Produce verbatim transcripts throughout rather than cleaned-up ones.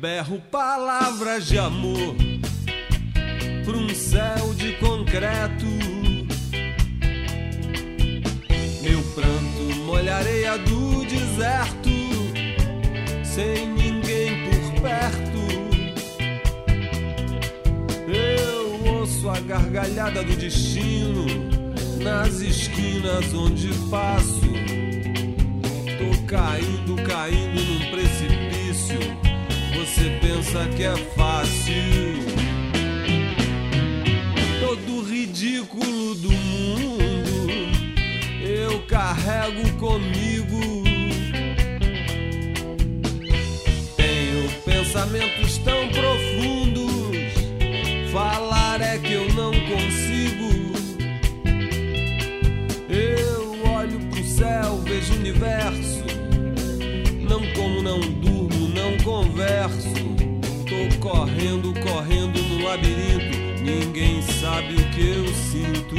berro palavras de amor pra um céu de concreto. Meu pranto molha a areia do deserto, sem ninguém por perto. Eu ouço a gargalhada do destino nas esquinas onde passo. Tô caindo, caindo num precipício. Você pensa que é fácil. Todo ridículo do mundo eu carrego comigo. Tenho pensamentos tão profundos, falar é que eu não consigo. Eu olho pro céu, vejo o universo. Não como, não durmo, não converso. Tô correndo, correndo no labirinto. Ninguém sabe o que eu sinto.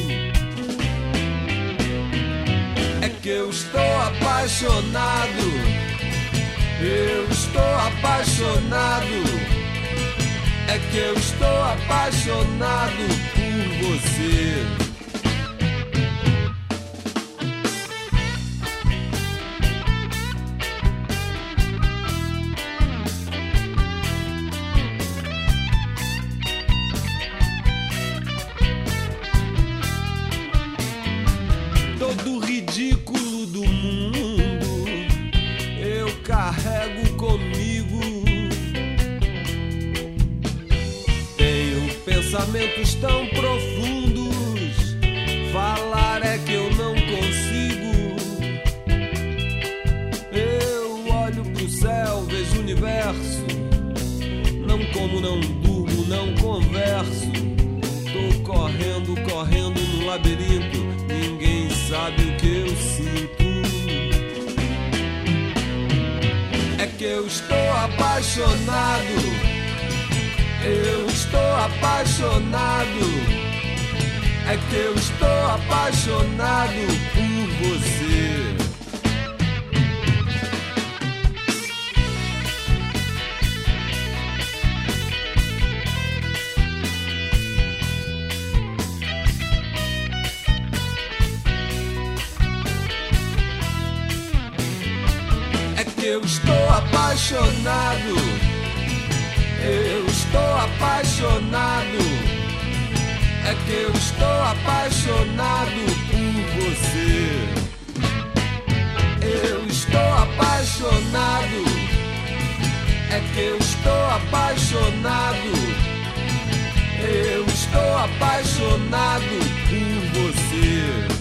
É que eu estou apaixonado. Eu estou apaixonado. É que eu estou apaixonado por você. Todo ridículo do mundo eu carrego comigo. Tenho pensamentos tão profundos, falar é que eu não consigo. Eu olho pro céu, vejo o universo. Não como, não durmo, não converso. Tô correndo, correndo no labirinto. Ninguém sabe o que eu sinto. É que eu estou apaixonado. Eu estou apaixonado. É que eu estou apaixonado por você. Eu estou apaixonado. Eu estou apaixonado. É que eu estou apaixonado por você. Eu estou apaixonado. É que eu estou apaixonado. Eu estou apaixonado por você.